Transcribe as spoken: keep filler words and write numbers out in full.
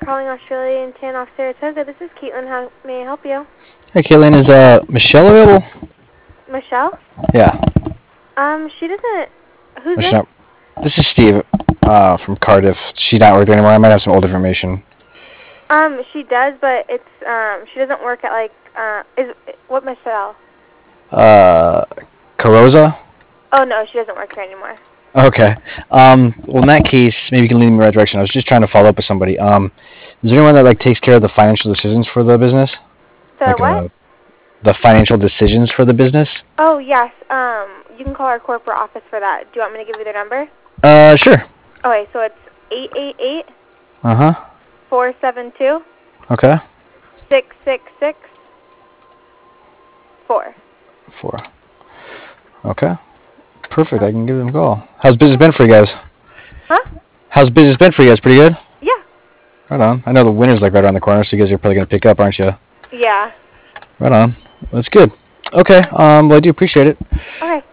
calling Australian Tan off Saratoga. This is Caitlin. How may I help you? Hey, Caitlin, is uh Michelle available? Michelle? Yeah. Um, she doesn't... Who's Or this? she not- This is Steve uh, from Cardiff. She's not working anymore. I might have some old information. Um, she does, but it's, um, she doesn't work at, like, uh, is, what Michelle? Uh, Carosa? Oh, no, she doesn't work here anymore. Okay. Um, well, in that case, maybe you can lead me in the right direction. I was just trying to follow up with somebody. Um, is there anyone that, like, takes care of the financial decisions for the business? The like, what? Uh, the financial decisions for the business? Oh, yes. Um, you can call our corporate office for that. Do you want me to give you their number? Uh, sure. Okay, so it's eight eight eight, Uh-huh. four seven two, Okay. six six six four. Four. Okay. Perfect. I can give them a call. How's business been for you guys? Huh? How's business been for you guys? Pretty good? Yeah. Right on. I know the winter's like right around the corner, so you guys are probably going to pick up, aren't you? Yeah. Right on. That's good. Okay. Um, well, I do appreciate it. Okay.